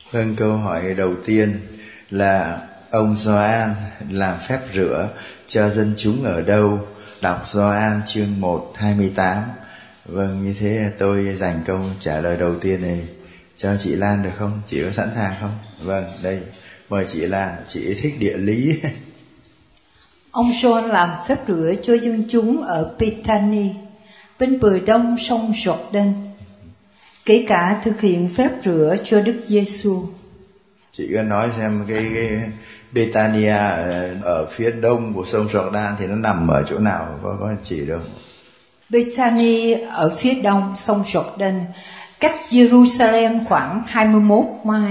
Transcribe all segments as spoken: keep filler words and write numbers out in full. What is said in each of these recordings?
Vâng, câu hỏi đầu tiên là ông Gioan làm phép rửa cho dân chúng ở đâu? Đọc Gioan chương một hai mươi tám. Vâng, như thế tôi dành câu trả lời đầu tiên này cho chị Lan được không? Chị có sẵn sàng không? Vâng, đây, mời chị Lan, chị thích địa lý. Ông Gioan làm phép rửa cho dân chúng ở Bethany, bên bờ đông sông Jordan, kể cả thực hiện phép rửa cho Đức Giêsu. Chị có nói xem cái, cái Bethania ở, ở phía đông của sông Jordan thì nó nằm ở chỗ nào, có, có chỉ đâu? Bethany ở phía đông sông Jordan, cách Jerusalem khoảng hai mươi mốt mai.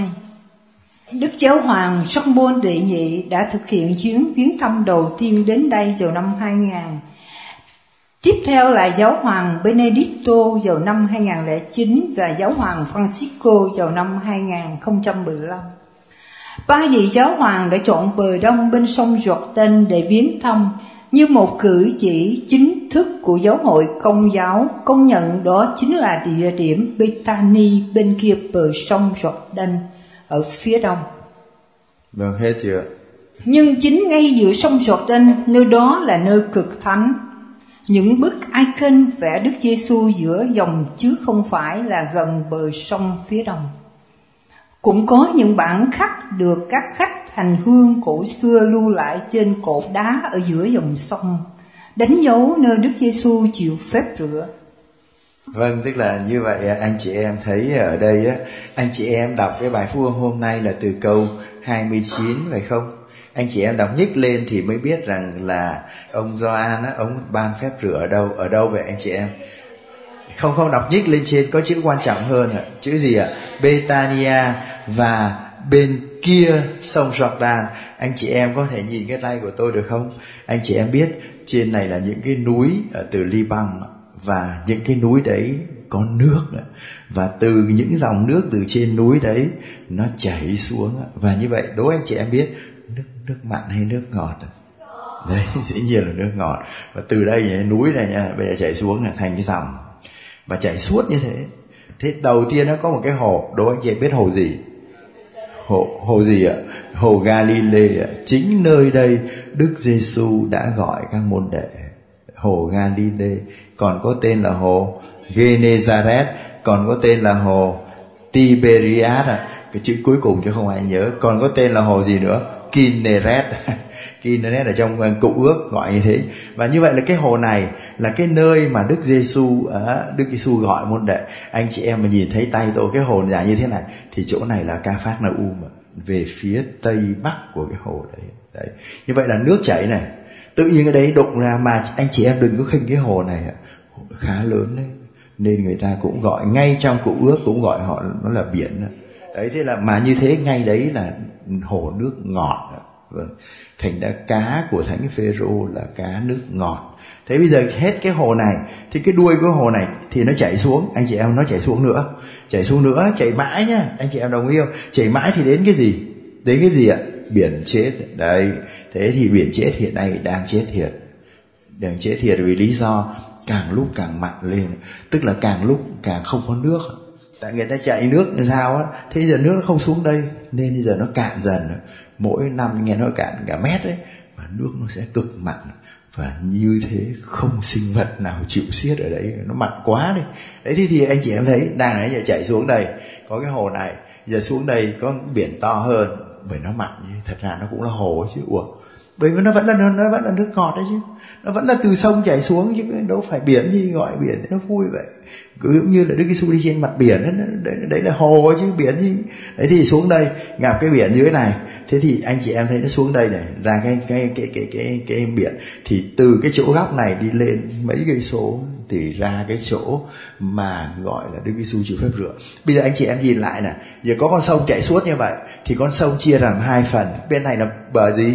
Đức Giáo hoàng Gioan Paul đệ nhị đã thực hiện chuyến viếng thăm đầu tiên đến đây vào năm hai nghìn. Tiếp theo là Giáo hoàng Benedicto vào năm hai nghìn lẻ chín và Giáo hoàng Francisco vào năm hai nghìn không trăm mười lăm. Ba vị giáo hoàng đã chọn bờ đông bên sông Jordan để viếng thăm như một cử chỉ chính thức của giáo hội Công giáo, công nhận đó chính là địa điểm Bethany bên kia bờ sông Jordan ở phía đông. Vâng, hết chưa? Nhưng chính ngay giữa sông Jordan, nơi đó là nơi cực thánh. Những bức icon vẽ Đức Giêsu giữa dòng chứ không phải là gần bờ sông phía đông. Cũng có những bản khắc được các khách hành hương cổ xưa lưu lại trên cột đá ở giữa dòng sông, đánh dấu nơi Đức Giêsu chịu phép rửa. Vâng, tức là như vậy anh chị em thấy ở đây á, anh chị em đọc cái bài phúc âm hôm nay là từ câu hai mươi chín phải không? Anh chị em đọc nhích lên thì mới biết rằng là ông Gioan á, ông ban phép rửa ở đâu, ở đâu vậy anh chị em? Không không đọc nhích lên trên có chữ quan trọng hơn ạ. Chữ gì ạ? Bethania và bên kia sông Jordan. Anh chị em có thể nhìn cái tay của tôi được không? Anh chị em biết trên này là những cái núi ở từ Liban, và những cái núi đấy có nước nữa. Và từ những dòng nước từ trên núi đấy nó chảy xuống. Và như vậy đố anh chị em biết nước, nước mặn hay nước ngọt? Đấy, dĩ nhiên là nước ngọt. Và từ đây núi này nha, bây giờ chảy xuống là thành cái dòng và chảy suốt như thế. Thế đầu tiên nó có một cái hồ, đố anh chị biết hồ gì? Hồ, hồ gì ạ? Hồ Galilee ạ. Chính nơi đây Đức Giêsu đã gọi các môn đệ. Hồ Galilee, còn có tên là hồ Genezareth, còn có tên là hồ Tiberias ạ. Cái chữ cuối cùng chứ không ai nhớ. Còn có tên là hồ gì nữa? Kinneret. Kinneret ở trong Cựu Ước gọi như thế. Và như vậy là cái hồ này là cái nơi mà Đức Giêsu à, Đức Giêsu gọi môn đệ. Anh chị em mà nhìn thấy tay tôi cái hồ dài như thế này thì chỗ này là Ca-phác-na-um, về phía tây bắc của cái hồ đấy. Đấy. Như vậy là nước chảy này. Tự nhiên cái đấy đụng ra, mà anh chị em đừng có khinh cái hồ này, khá lớn đấy. Nên người ta cũng gọi ngay trong Cựu Ước cũng gọi họ nó là biển. Đấy, thế là mà như thế ngay đấy là hồ nước ngọt. Vâng. Thành ra cá của Thánh Phêrô là cá nước ngọt. Thế bây giờ hết cái hồ này thì cái đuôi của hồ này thì nó chảy xuống. Anh chị em nó chảy xuống nữa, chảy xuống nữa, chảy mãi nhá. Anh chị em đồng ý không? Chảy mãi thì đến cái gì? Đến cái gì ạ? Biển chết. Đấy. Thế thì biển chết hiện nay đang chết thiệt. Đang chết thiệt vì lý do càng lúc càng mặn lên. Tức là càng lúc càng không có nước. Tại người ta chạy nước làm sao á, thế giờ nước nó không xuống đây nên bây giờ nó cạn dần. Mỗi năm nghe nó cạn cả mét đấy, và nước nó sẽ cực mặn. Và như thế không sinh vật nào chịu xiết ở đấy, nó mặn quá đi. Đấy thì, thì anh chị em thấy đang đấy giờ chạy xuống đây, có cái hồ này, giờ xuống đây có biển to hơn, bởi nó mặn chứ thật ra nó cũng là hồ chứ. Ủa, bởi vì nó vẫn là nó vẫn là nước ngọt đấy chứ, nó vẫn là từ sông chảy xuống chứ đâu phải biển gì gọi biển, nó vui vậy. Cứ như là Đức Giêsu đi trên mặt biển đó, đấy, đấy là hồ chứ biển gì. Đấy thì xuống đây gặp cái biển dưới này, thế thì anh chị em thấy nó xuống đây này, ra cái cái cái cái cái cái biển, thì từ cái chỗ góc này đi lên mấy cây số thì ra cái chỗ mà gọi là Đức Giêsu chịu phép rửa. Bây giờ anh chị em nhìn lại nè, giờ có con sông chảy suốt như vậy thì con sông chia làm hai phần, bên này là bờ gì?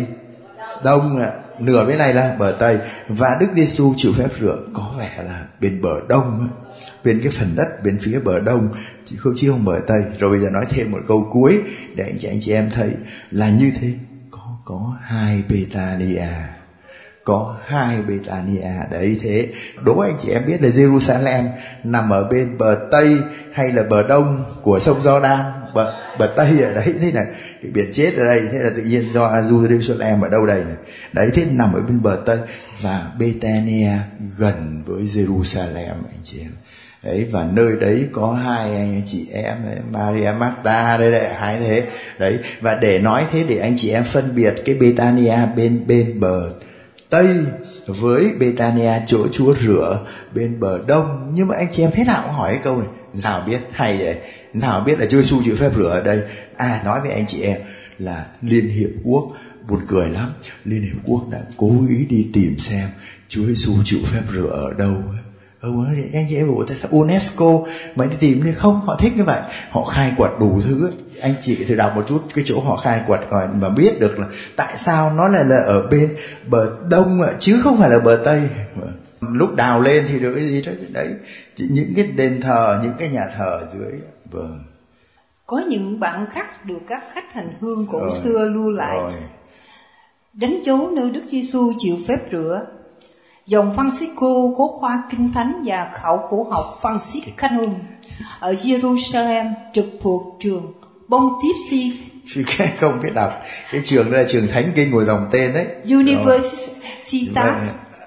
Đông, nửa bên này là bờ Tây, và Đức Giêsu chịu phép rửa có vẻ là bên bờ Đông, bên cái phần đất bên phía bờ Đông chứ không chứ không bờ Tây. Rồi bây giờ nói thêm một câu cuối để anh chị anh chị em thấy là như thế. Có có hai Bethania, có hai Betania. Đấy, thế đố anh chị em biết là Jerusalem nằm ở bên bờ Tây hay là bờ Đông của sông Giođan? Bờ, bờ Tây ở đấy, thế này cái biển chết ở đây, thế là tự nhiên do Jerusalem ở đâu đây này? Đấy, thế nằm ở bên bờ Tây, và Betania gần với Jerusalem anh chị em. Đấy, và nơi đấy có hai anh chị em đấy, Maria Magda đây đấy, hai thế đấy. Và để nói thế để anh chị em phân biệt cái Betania bên bên bờ Tây với Betania chỗ Chúa rửa bên bờ Đông. Nhưng mà anh chị em thế nào cũng hỏi cái câu này, sao biết hay vậy, sao biết là Chúa Giêsu chịu phép rửa ở đây? À, nói với anh chị em là Liên Hiệp Quốc buồn cười lắm, Liên Hiệp Quốc đã cố ý đi tìm xem Chúa Giêsu chịu phép rửa ở đâu. Ừ, anh chị em bảo tại sao UNESCO mà đi tìm thì không, họ thích như vậy, họ khai quật đủ thứ ấy. Anh chị thử đọc một chút cái chỗ họ khai quật coi mà biết được là tại sao nó lại là ở bên bờ Đông chứ không phải là bờ Tây. Lúc đào lên thì được cái gì đó đấy, những cái đền thờ, những cái nhà thờ ở dưới. Vâng. Có những bản khắc được các khách hành hương cổ rồi, xưa lưu lại rồi. đánh dấu nơi Đức Giêsu chịu phép rửa. Dòng Francisco có khoa kinh thánh và khảo cổ học Franciscanum ở Jerusalem trực thuộc trường Pontifici. Không biết đọc cái trường đó là trường Thánh Kinh của dòng tên đấy, Universitas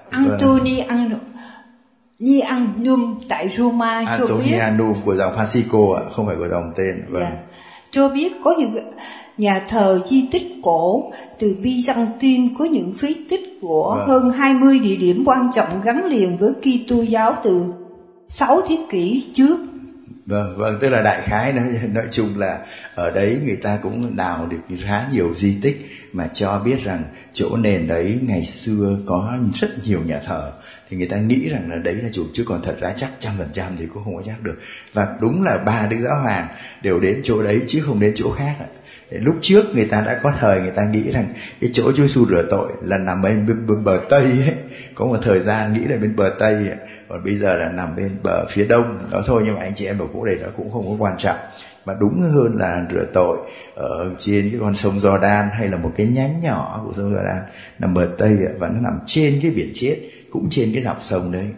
Antonianum tại Roma cho biết. Antonianum của dòng Francisco ạ, không phải của dòng tên. Vâng. Yeah. Cho biết có những nhà thờ di tích cổ từ Byzantine, có những phế tích của vâng. hơn hai mươi địa điểm quan trọng gắn liền với Kitô giáo từ sáu thế kỷ trước. Vâng, vâng, tức là đại khái nói, nói chung là ở đấy người ta cũng đào được khá nhiều di tích mà cho biết rằng chỗ nền đấy ngày xưa có rất nhiều nhà thờ, thì người ta nghĩ rằng là đấy là chủ, chứ còn thật ra chắc trăm phần trăm thì cũng không có chắc được. Và đúng là ba Đức Giáo Hoàng đều đến chỗ đấy chứ không đến chỗ khác. Lúc trước người ta đã có thời người ta nghĩ rằng cái chỗ Chúa Giêsu rửa tội là nằm bên, bên, bên bờ Tây ấy. Có một thời gian nghĩ là bên bờ Tây ấy. Còn bây giờ là nằm bên bờ phía Đông đó thôi. Nhưng mà anh chị em bảo cũng để đó cũng không có quan trọng, mà đúng hơn là rửa tội ở trên cái con sông Giođan hay là một cái nhánh nhỏ của sông Giođan nằm bờ Tây ấy, và nó nằm trên cái biển chết, cũng trên cái dọc sông đấy.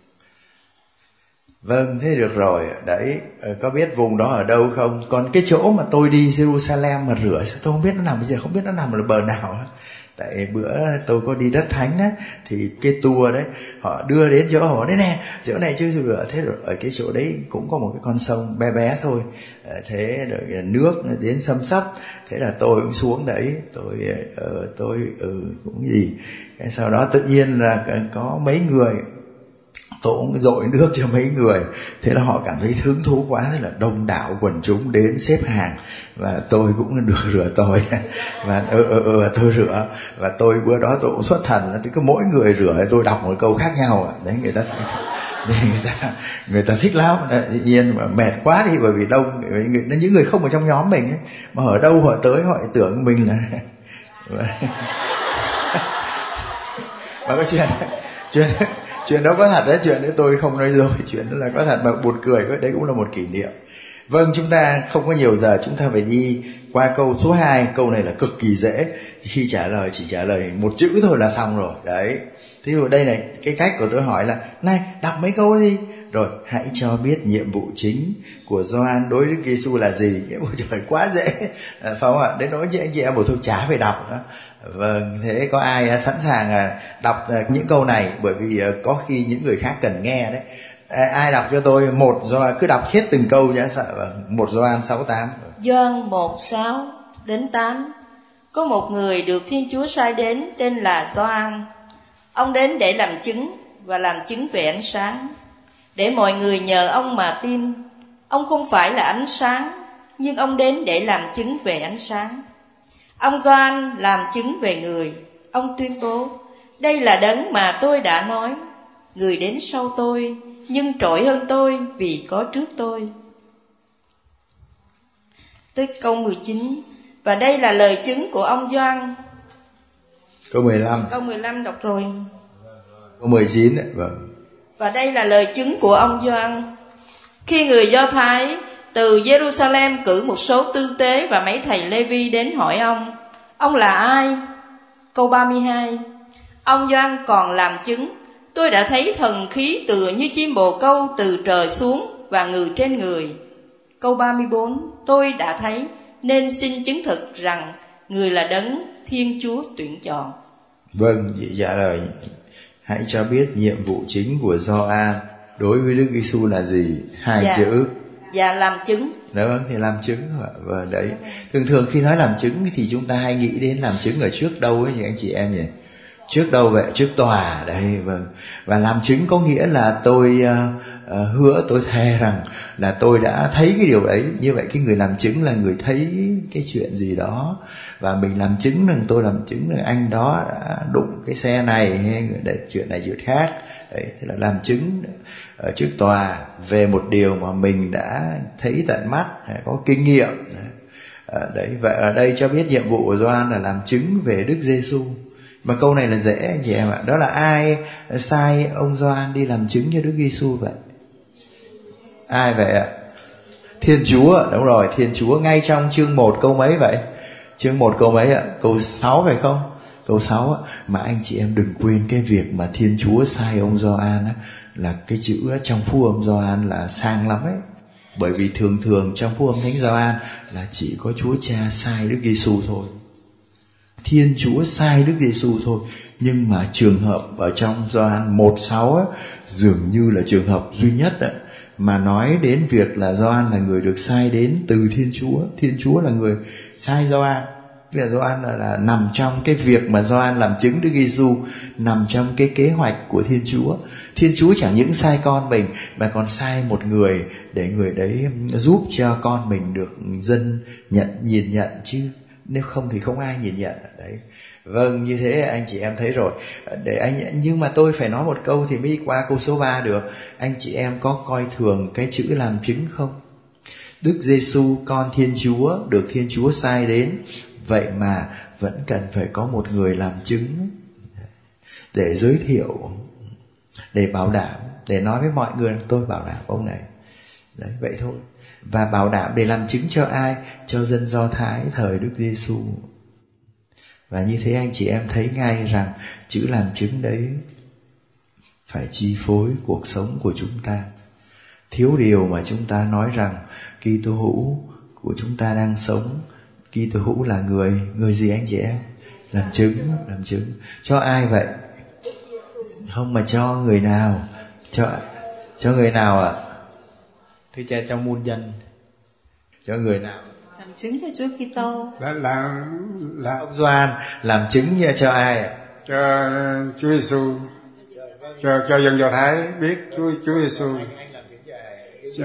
Vâng, thế được rồi. Đấy, có biết vùng đó ở đâu không? Còn cái chỗ mà tôi đi Jerusalem mà rửa, sao tôi không biết nó nằm bây giờ, không biết nó nằm ở bờ nào. Tại bữa tôi có đi đất thánh á, thì cái tour đấy họ đưa đến chỗ, họ đấy nè, chỗ này chưa rửa. Thế rồi ở cái chỗ đấy cũng có một cái con sông bé bé thôi. Thế rồi nước nó đến xâm xấp. Thế là tôi cũng xuống đấy, tôi uh, tôi uh, cũng gì. Cái sau đó tự nhiên là có mấy người, tôi cũng dội nước cho mấy người. Thế là họ cảm thấy hứng thú quá, thế là đông đảo quần chúng đến xếp hàng, và tôi cũng được rửa tội. Và ừ, ừ, ừ, tôi rửa. Và tôi bữa đó tôi cũng xuất thần là cứ mỗi người rửa tôi đọc một câu khác nhau. Đấy, người ta người ta người ta thích lắm. Tự nhiên mà mệt quá đi, bởi vì đông người, những người không ở trong nhóm mình ấy, mà ở đâu họ tới họ tưởng mình là mà có chuyện chuyện chuyện đó có thật đấy, chuyện đấy tôi không nói dối, chuyện đó là có thật mà buồn cười, đấy cũng là một kỷ niệm. Vâng, chúng ta không có nhiều giờ, chúng ta phải đi qua câu số hai. Câu này là cực kỳ dễ, khi trả lời chỉ trả lời một chữ thôi là xong rồi. Đấy, thí dụ đây này, cái cách của tôi hỏi là này, đọc mấy câu đi, rồi hãy cho biết nhiệm vụ chính của Gioan đối với Đức Giêsu là gì. Cái ôi trời, quá dễ, phải không ạ? Đến nỗi chị anh chị em bảo thôi chả phải đọc nữa. Vâng, thế có ai sẵn sàng đọc những câu này, bởi vì có khi những người khác cần nghe đấy. Ai đọc cho tôi một Gioan, cứ đọc hết từng câu nhé, sợ. Vâng, một Gioan sáu tám. Gioan một sáu đến tám. Có một người được Thiên Chúa sai đến tên là Gioan. Ông đến để làm chứng và làm chứng về ánh sáng, để mọi người nhờ ông mà tin. Ông không phải là ánh sáng, nhưng ông đến để làm chứng về ánh sáng. Ông Gioan làm chứng về người. Ông tuyên bố: đây là đấng mà tôi đã nói, người đến sau tôi nhưng trội hơn tôi vì có trước tôi. Tới câu mười chín. Và đây là lời chứng của ông Gioan. Câu mười lăm. Câu mười lăm đọc rồi. Câu mười chín. Vâng. Và đây là lời chứng của ông Gioan. Khi người Do Thái từ Jerusalem cử một số tư tế và mấy thầy Lê-vi đến hỏi ông: ông là ai? Câu ba mươi hai. Ông Gioan còn làm chứng: tôi đã thấy thần khí tựa như chim bồ câu từ trời xuống và ngự trên người. Câu ba mươi bốn, tôi đã thấy nên xin chứng thực rằng người là đấng Thiên Chúa tuyển chọn. Vâng, chị trả lời. Hãy cho biết nhiệm vụ chính của Gioan đối với Đức Giêsu là gì? Hai dạ. chữ. Dạ, làm chứng. Đó, vâng, thì làm chứng thôi. Và đấy, thường thường khi nói làm chứng thì chúng ta hay nghĩ đến làm chứng ở trước đâu ấy, anh chị em nhỉ? Trước đâu vậy? Trước tòa đây, vâng. Và làm chứng có nghĩa là tôi uh, uh, hứa, tôi thề rằng là tôi đã thấy cái điều đấy. Như vậy cái người làm chứng là người thấy cái chuyện gì đó, và mình làm chứng rằng tôi làm chứng rằng anh đó đã đụng cái xe này hay để chuyện này chuyện khác. Đấy, thế là làm chứng ở trước tòa về một điều mà mình đã thấy tận mắt, có kinh nghiệm. Đấy, vậy ở đây cho biết nhiệm vụ của Gioan là làm chứng về Đức Giêsu. Mà câu này là dễ anh chị em ạ. Đó là ai sai ông Gioan đi làm chứng cho Đức Giêsu vậy? Ai vậy ạ? Thiên Chúa, đúng rồi, Thiên Chúa. Ngay trong chương một câu mấy vậy? Chương một câu mấy ạ? Câu sáu phải không? Câu sáu á. Mà anh chị em đừng quên cái việc mà Thiên Chúa sai ông Gioan á, là cái chữ trong phúc âm Gioan là sang lắm ấy. Bởi vì thường thường trong phúc âm Thánh Gioan là chỉ có Chúa Cha sai Đức Giêsu thôi. Thiên Chúa sai Đức Giêsu thôi. Nhưng mà trường hợp ở trong Gioan một sáu á, dường như là trường hợp duy nhất á, mà nói đến việc là Gioan là người được sai đến từ Thiên Chúa. Thiên Chúa là người sai Gioan. Vì là Gioan là, là nằm trong cái việc mà Gioan làm chứng Đức Giêsu, nằm trong cái kế hoạch của Thiên Chúa. Thiên Chúa chẳng những sai con mình mà còn sai một người để người đấy giúp cho con mình được dân nhận, nhìn nhận chứ. Nếu không thì không ai nhìn nhận. Đấy. Vâng, như thế anh chị em thấy rồi. Để anh nhưng mà tôi phải nói một câu thì mới qua câu số ba được. Anh chị em có coi thường cái chữ làm chứng không? Đức Giêsu con Thiên Chúa được Thiên Chúa sai đến, vậy mà vẫn cần phải có một người làm chứng để giới thiệu, để bảo đảm, để nói với mọi người tôi bảo đảm ông này. Đấy, vậy thôi. Và bảo đảm để làm chứng cho ai? Cho dân Do Thái thời Đức Giêsu. Và như thế anh chị em thấy ngay rằng chữ làm chứng đấy phải chi phối cuộc sống của chúng ta. Thiếu điều mà chúng ta nói rằng Kitô hữu của chúng ta đang sống. Kitô hữu là người người gì anh chị em? Làm chứng, làm chứng cho ai vậy? Không, mà cho người nào? Cho cho người nào ạ? À? Thưa cha, cho muôn dân. Cho người nào? Làm chứng cho Chúa Kitô. Là là là ông Gioan làm chứng cho ai ạ? Cho Chúa Giêsu. Cho cho dân Do Thái biết Chúa Chúa Giêsu. Cho,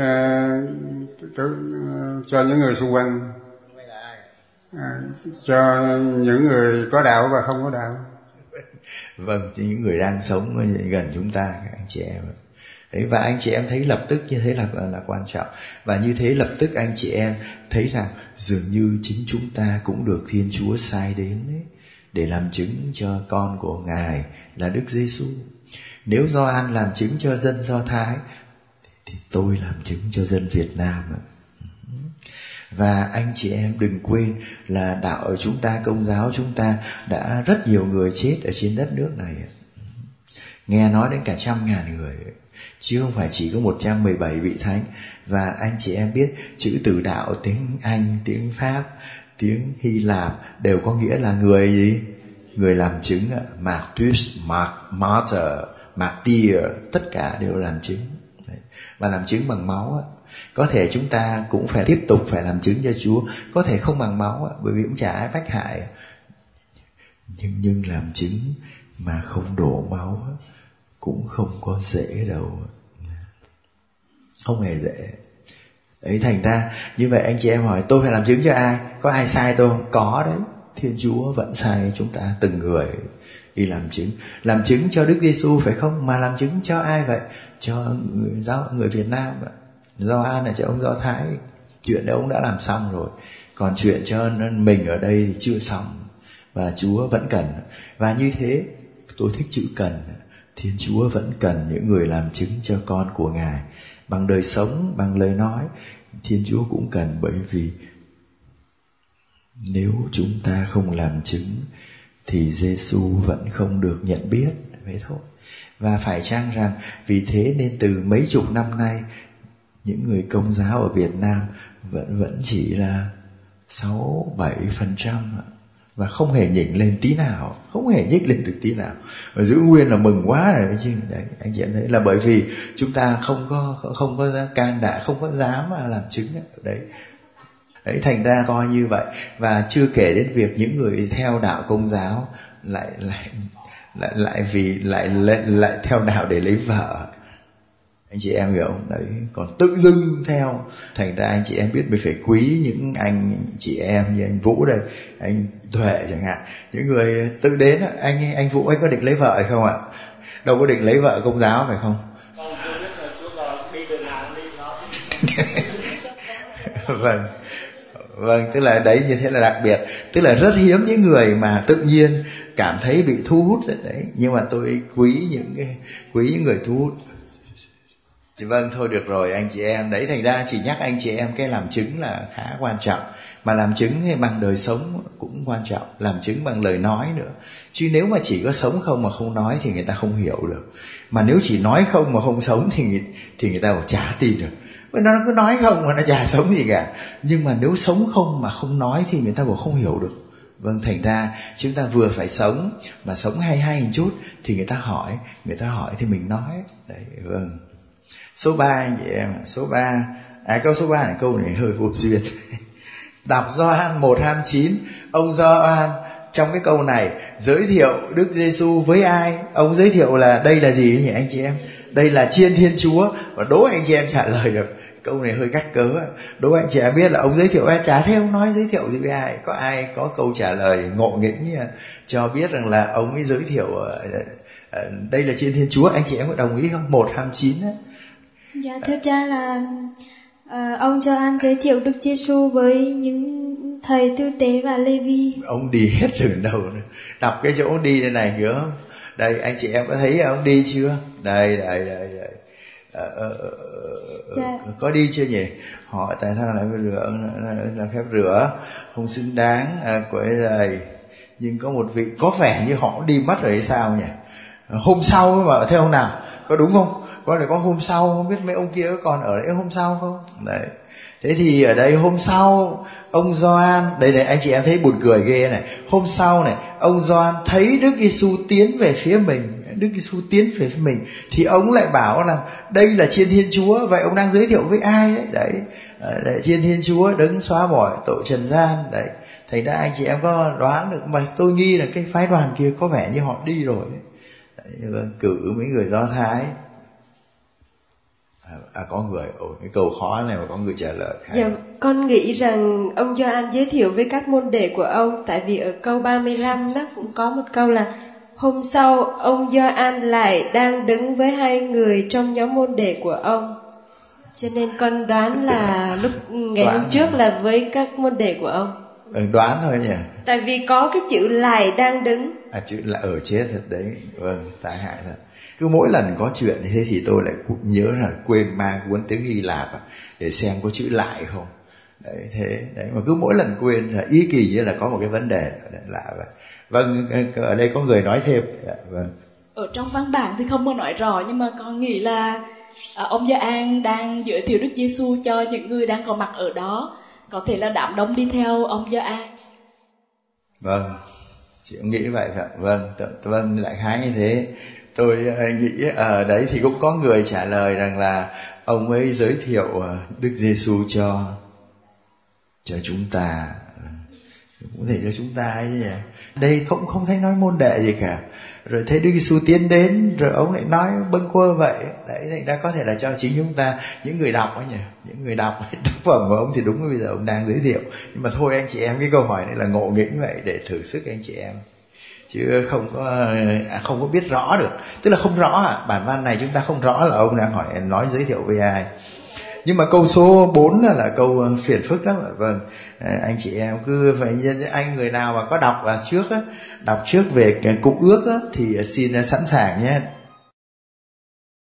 cho những người xung quanh. À, cho những người có đạo và không có đạo. Vâng, những người đang sống gần chúng ta, các anh chị em. Đấy, và anh chị em thấy lập tức như thế là là quan trọng. Và như thế lập tức anh chị em thấy rằng dường như chính chúng ta cũng được Thiên Chúa sai đến đấy, để làm chứng cho con của Ngài là Đức Giêsu. Nếu Gioan làm chứng cho dân Do Thái thì, thì tôi làm chứng cho dân Việt Nam ạ. Và anh chị em đừng quên là đạo chúng ta, Công giáo chúng ta đã rất nhiều người chết ở trên đất nước này. Nghe nói đến cả trăm ngàn người, chứ không phải chỉ có một trăm mười bảy vị thánh. Và anh chị em biết chữ từ đạo tiếng Anh, tiếng Pháp, tiếng Hy Lạp đều có nghĩa là người gì? Người làm chứng. Martyrs, martyr, martyr, tất cả đều làm chứng. Và làm chứng bằng máu. Có thể chúng ta cũng phải tiếp tục phải làm chứng cho Chúa. Có thể không bằng máu, bởi vì cũng chả ai bách hại. Nhưng, nhưng làm chứng mà không đổ máu cũng không có dễ đâu. Không hề dễ. Đấy, thành ra như vậy anh chị em hỏi tôi phải làm chứng cho ai? Có ai sai tôi không? Có đấy. Thiên Chúa vẫn sai chúng ta từng người đi làm chứng. Làm chứng cho Đức Giêsu phải không? Mà làm chứng cho ai vậy? Cho người, giáo, người Việt Nam vậy. Gioan là cho ông Do Thái. Chuyện đó ông đã làm xong rồi. Còn chuyện cho mình ở đây thì chưa xong. Và Chúa vẫn cần. Và như thế tôi thích chữ cần. Thiên Chúa vẫn cần những người làm chứng cho con của Ngài. Bằng đời sống, bằng lời nói. Thiên Chúa cũng cần, bởi vì nếu chúng ta không làm chứng thì Giêsu vẫn không được nhận biết, vậy thôi. Và phải chăng rằng vì thế nên từ mấy chục năm nay những người Công giáo ở Việt Nam vẫn vẫn chỉ là sáu bảy phần trăm và không hề nhỉnh lên tí nào, không hề nhích lên được tí nào, và giữ nguyên là mừng quá rồi đấy chứ. Đấy, anh chị em thấy là bởi vì chúng ta không có không có can đảm, không có dám làm chứng đấy. Đấy, thành ra coi như vậy. Và chưa kể đến việc những người theo đạo Công giáo lại lại lại lại vì lại lại, lại theo đạo để lấy vợ. Anh chị em hiểu không? Đấy, còn tự dưng theo. Thành ra anh chị em biết mình phải quý những anh chị em như anh Vũ đây, anh Thuệ chẳng hạn, những người tự đến. Anh anh Vũ, anh có định lấy vợ hay không ạ? Đâu có định lấy vợ Công giáo phải không? Vâng, vâng, tức là đấy, như thế là đặc biệt. Tức là rất hiếm những người mà tự nhiên cảm thấy bị thu hút đấy. Nhưng mà tôi quý những cái quý những người thu hút. Vâng, thôi được rồi anh chị em. Đấy, thành ra chỉ nhắc anh chị em cái làm chứng là khá quan trọng. Mà làm chứng bằng đời sống cũng quan trọng, làm chứng bằng lời nói nữa. Chứ nếu mà chỉ có sống không mà không nói thì người ta không hiểu được. Mà nếu chỉ nói không mà không sống thì thì người ta cũng chả tin được. Bởi nó cứ nói không mà nó chả sống gì cả. Nhưng mà nếu sống không mà không nói thì người ta cũng không hiểu được. Vâng, thành ra chúng ta vừa phải sống mà sống hay hay một chút thì người ta hỏi, người ta hỏi thì mình nói. Đấy, vâng. Số ba anh chị em, số ba. À, câu số ba này câu này hơi vô duyên. Đọc Gioan một hai mươi chín, ông Gioan trong cái câu này giới thiệu Đức Giêsu với ai? Ông giới thiệu là đây là gì nhỉ anh chị em? Đây là Chiên Thiên Chúa. Và đố anh chị em trả lời được. Câu này hơi cách cớ. Đố anh chị em biết là ông giới thiệu ai? Chả thấy ông nói giới thiệu gì với ai. Có ai có câu trả lời ngộ nghĩnh cho biết rằng là ông ấy giới thiệu đây là Chiên Thiên Chúa? Anh chị em có đồng ý không? một hai mươi chín á. Dạ thưa cha là à, ông Gioan giới thiệu Đức Giêsu với những thầy tư tế và Lê-vi. Ông đi hết từ đầu nữa. Đọc cái chỗ đi đây này nhớ không? Đây anh chị em có thấy ông đi chưa? Đây đây đây đây. Ờ, ờ, ờ, có đi chưa nhỉ? Họ tại sao lại phải rửa, làm phép rửa không xứng đáng à, quậy này. Nhưng có một vị có vẻ như họ đi mất rồi hay sao nhỉ? Hôm sau mà theo ông nào có đúng không? Có thể có hôm sau, không biết mấy ông kia còn ở đấy hôm sau không? Đấy. Thế thì ở đây hôm sau ông Gioan, đây này anh chị em thấy buồn cười ghê này. Hôm sau này ông Gioan thấy Đức Giêsu tiến về phía mình, Đức Giêsu tiến về phía mình thì ông lại bảo là đây là Chiên Thiên Chúa. Vậy ông đang giới thiệu với ai đấy? Đấy, đấy Chiên Thiên Chúa đấng xóa bỏ tội trần gian. Đấy. Thành ra anh chị em có đoán được mà tôi nghi là cái phái đoàn kia có vẻ như họ đi rồi. Đấy, cử mấy người Do Thái. À, có người, ồ, cái câu khó này mà có người trả lời. Dạ, con nghĩ rằng ông Gioan giới thiệu với các môn đệ của ông. Tại vì ở câu ba mươi lăm đó cũng có một câu là hôm sau ông Gioan lại đang đứng với hai người trong nhóm môn đệ của ông. Cho nên con đoán là lúc ngày đoán hôm trước là với các môn đệ của ông. Ừ, đoán thôi nhỉ. Tại vì có cái chữ lại đang đứng. À, chữ là ở chết thật đấy. Vâng, tai hại thật. Cứ mỗi lần có chuyện như thế thì tôi lại nhớ là quên mang cuốn tiếng Hy Lạp để xem có chữ lại không. Đấy, thế đấy, mà cứ mỗi lần quên là ý kỳ như là có một cái vấn đề lạ vậy. Vâng, ở đây có người nói thêm. Vâng. Ở trong văn bản thì không có nói rõ, nhưng mà con nghĩ là à, ông Gioan đang giới thiệu Đức Giêsu cho những người đang có mặt ở đó, có thể là đám đông đi theo ông Gioan. Vâng, chị cũng nghĩ vậy phải. Vâng, t- vâng, đại khái như thế. Tôi nghĩ ở đấy thì cũng có người trả lời rằng là ông ấy giới thiệu Đức Giêsu cho cho chúng ta, cũng thể cho chúng ta ấy nhỉ. Đây cũng không thấy nói môn đệ gì cả. Rồi thấy Đức Giêsu tiến đến rồi ông lại nói bâng quơ vậy. Đấy, thành ra có thể là cho chính chúng ta, những người đọc ấy nhỉ, những người đọc tác phẩm của ông thì đúng là bây giờ ông đang giới thiệu. Nhưng mà thôi anh chị em, cái câu hỏi này là ngộ nghĩnh vậy để thử sức anh chị em, chứ không có à, không có biết rõ được. Tức là không rõ à, bản văn này chúng ta không rõ là ông đang hỏi nói giới thiệu với ai. Nhưng mà câu số bốn là, là câu phiền phức lắm. Vâng, à, anh chị em cứ phải, anh người nào mà có đọc à, trước á, đọc trước về cái cục ước á, thì xin sẵn sàng nhé,